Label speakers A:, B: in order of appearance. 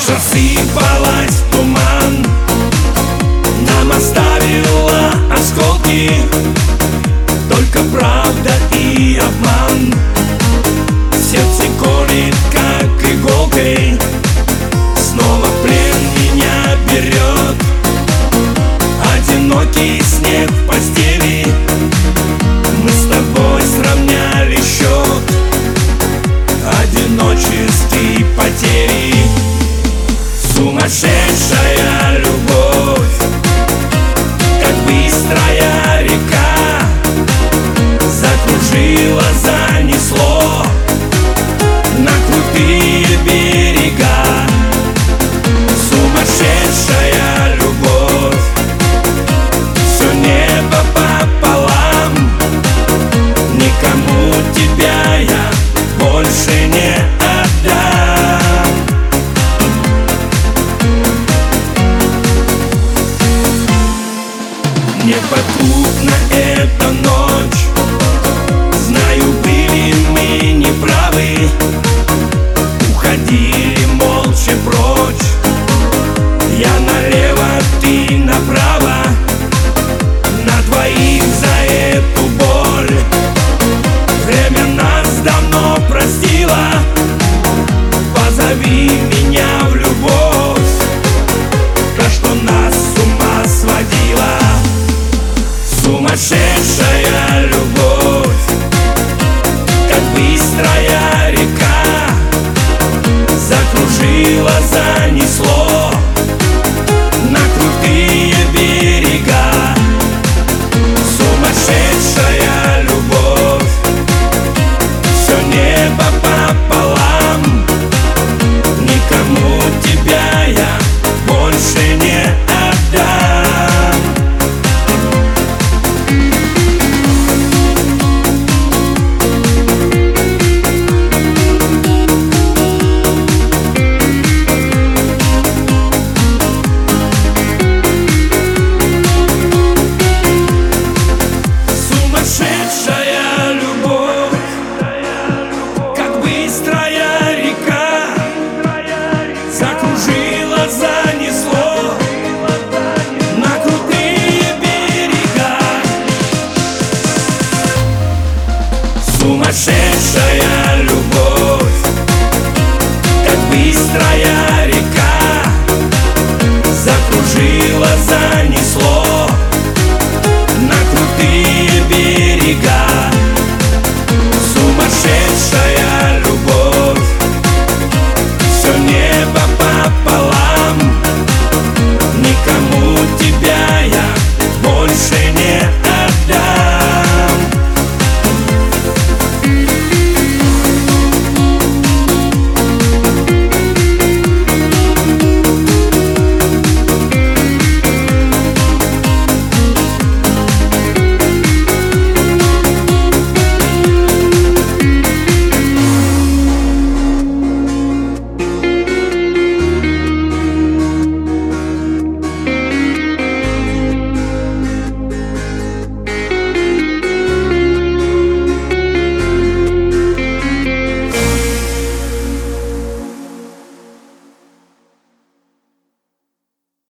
A: Рассыпалась в туман, нам оставила осколки, только правда и обман. Сердце колет, как иголкой, снова в плен меня берет. Одинокий снег в постели, мы с тобой сравняли счет одиночестве и потери. Сумасшедшая любовь, как быстрая река, закружила, занесло на крутые берега. Сумасшедшая любовь, все небо пополам, никому тебя я больше не отдам. Неподкупна эта ночь, знаю, были мы неправы, уходили молча прочь. Я налево, ты направо, на двоих за эту боль. Время нас давно простило, позови меня в любовь, то, что нас с ума сводило. Сумасшедшая любовь, как быстрая река, закружила, занесло на крутые берега. Сумасшедшая любовь, все небо пополам, никому тебя я больше не отдам. Сумасшедшая любовь, как быстрая